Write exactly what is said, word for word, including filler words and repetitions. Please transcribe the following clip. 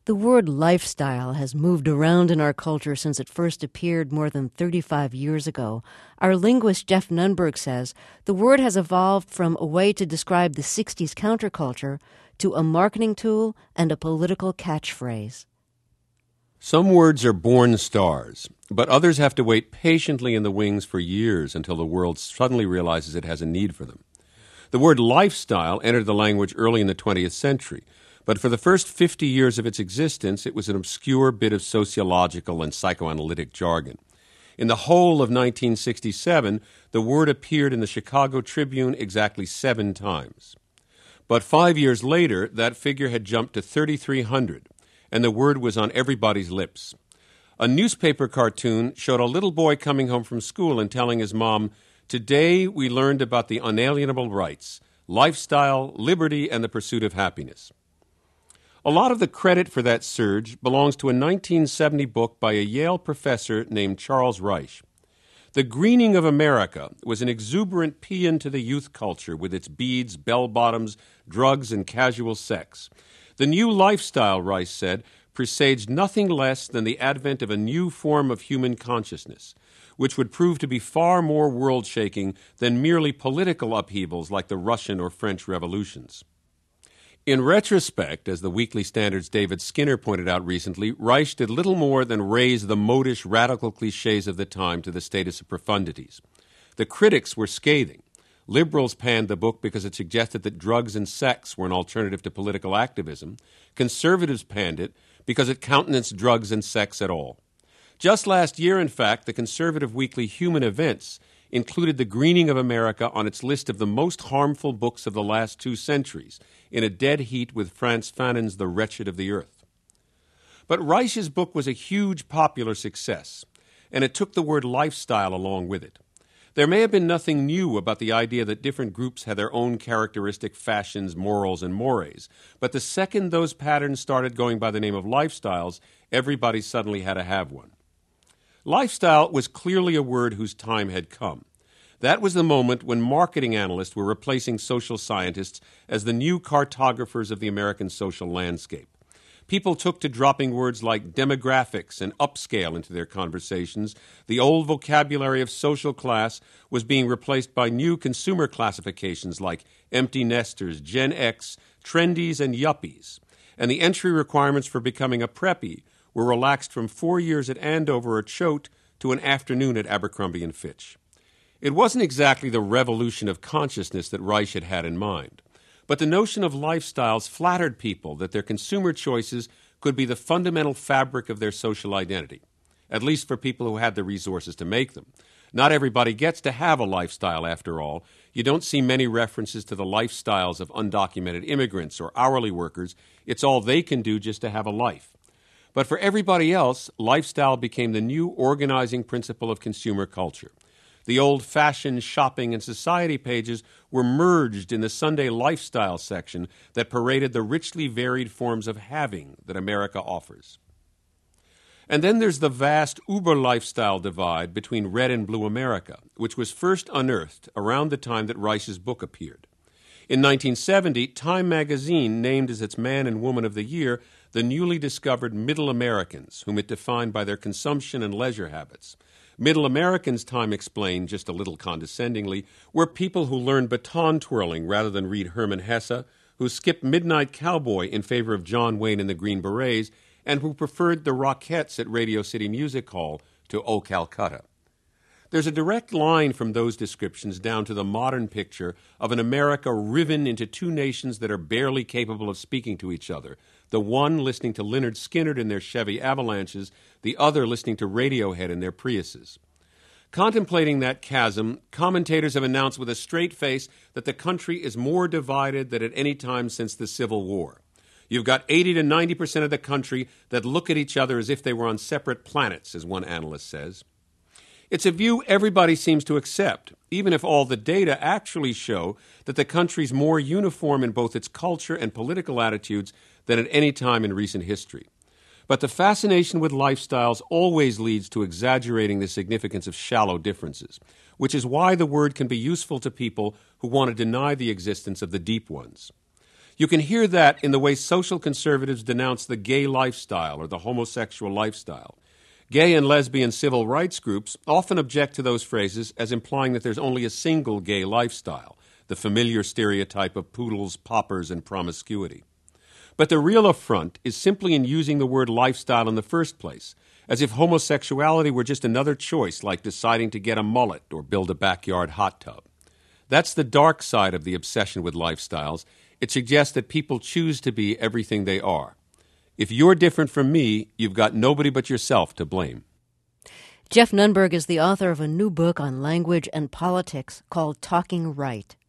The word lifestyle has moved around in our culture since it first appeared more than thirty-five years ago. Our linguist Jeff Nunberg says the word has evolved from a way to describe the sixties counterculture to a marketing tool and a political catchphrase. Some words are born stars, but others have to wait patiently in the wings for years until the world suddenly realizes it has a need for them. The word lifestyle entered the language early in the twentieth century, but for the first fifty years of its existence, it was an obscure bit of sociological and psychoanalytic jargon. In the whole of nineteen sixty-seven, the word appeared in the Chicago Tribune exactly seven times. But five years later, that figure had jumped to thirty-three hundred, and the word was on everybody's lips. A newspaper cartoon showed a little boy coming home from school and telling his mom, "Today we learned about the unalienable rights, lifestyle, liberty, and the pursuit of happiness." A lot of the credit for that surge belongs to a nineteen seventy book by a Yale professor named Charles Reich. The Greening of America was an exuberant paean to the youth culture with its beads, bell-bottoms, drugs, and casual sex. The new lifestyle, Reich said, presaged nothing less than the advent of a new form of human consciousness, which would prove to be far more world-shaking than merely political upheavals like the Russian or French revolutions. In retrospect, as the Weekly Standard's David Skinner pointed out recently, Reich did little more than raise the modish radical cliches of the time to the status of profundities. The critics were scathing. Liberals panned the book because it suggested that drugs and sex were an alternative to political activism. Conservatives panned it because it countenanced drugs and sex at all. Just last year, in fact, the conservative weekly Human Events included The Greening of America on its list of the most harmful books of the last two centuries, in a dead heat with Frantz Fanon's The Wretched of the Earth. But Reich's book was a huge popular success, and it took the word lifestyle along with it. There may have been nothing new about the idea that different groups had their own characteristic fashions, morals, and mores, but the second those patterns started going by the name of lifestyles, everybody suddenly had to have one. Lifestyle was clearly a word whose time had come. That was the moment when marketing analysts were replacing social scientists as the new cartographers of the American social landscape. People took to dropping words like demographics and upscale into their conversations. The old vocabulary of social class was being replaced by new consumer classifications like empty nesters, Gen X, trendies, and yuppies. And the entry requirements for becoming a preppy were relaxed from four years at Andover or Choate to an afternoon at Abercrombie and Fitch. It wasn't exactly the revolution of consciousness that Reich had had in mind, but the notion of lifestyles flattered people that their consumer choices could be the fundamental fabric of their social identity, at least for people who had the resources to make them. Not everybody gets to have a lifestyle, after all. You don't see many references to the lifestyles of undocumented immigrants or hourly workers. It's all they can do just to have a life. But for everybody else, lifestyle became the new organizing principle of consumer culture. The old fashion, shopping, and society pages were merged in the Sunday lifestyle section that paraded the richly varied forms of having that America offers. And then there's the vast uber lifestyle divide between red and blue America, which was first unearthed around the time that Reich's book appeared. In nineteen seventy, Time magazine named as its Man and Woman of the Year the newly discovered Middle Americans, whom it defined by their consumption and leisure habits. Middle Americans, Time explained, just a little condescendingly, were people who learned baton twirling rather than read Hermann Hesse, who skipped Midnight Cowboy in favor of John Wayne and the Green Berets, and who preferred the Rockettes at Radio City Music Hall to O Calcutta. There's a direct line from those descriptions down to the modern picture of an America riven into two nations that are barely capable of speaking to each other, the one listening to Lynyrd Skynyrd in their Chevy Avalanches, the other listening to Radiohead in their Priuses. Contemplating that chasm, commentators have announced with a straight face that the country is more divided than at any time since the Civil War. You've got eighty to ninety percent of the country that look at each other as if they were on separate planets, as one analyst says. It's a view everybody seems to accept, even if all the data actually show that the country's more uniform in both its culture and political attitudes than at any time in recent history. But the fascination with lifestyles always leads to exaggerating the significance of shallow differences, which is why the word can be useful to people who want to deny the existence of the deep ones. You can hear that in the way social conservatives denounce the gay lifestyle or the homosexual lifestyle. Gay and lesbian civil rights groups often object to those phrases as implying that there's only a single gay lifestyle, the familiar stereotype of poodles, poppers, and promiscuity. But the real affront is simply in using the word lifestyle in the first place, as if homosexuality were just another choice like deciding to get a mullet or build a backyard hot tub. That's the dark side of the obsession with lifestyles. It suggests that people choose to be everything they are. If you're different from me, you've got nobody but yourself to blame. Jeff Nunberg is the author of a new book on language and politics called Talking Right.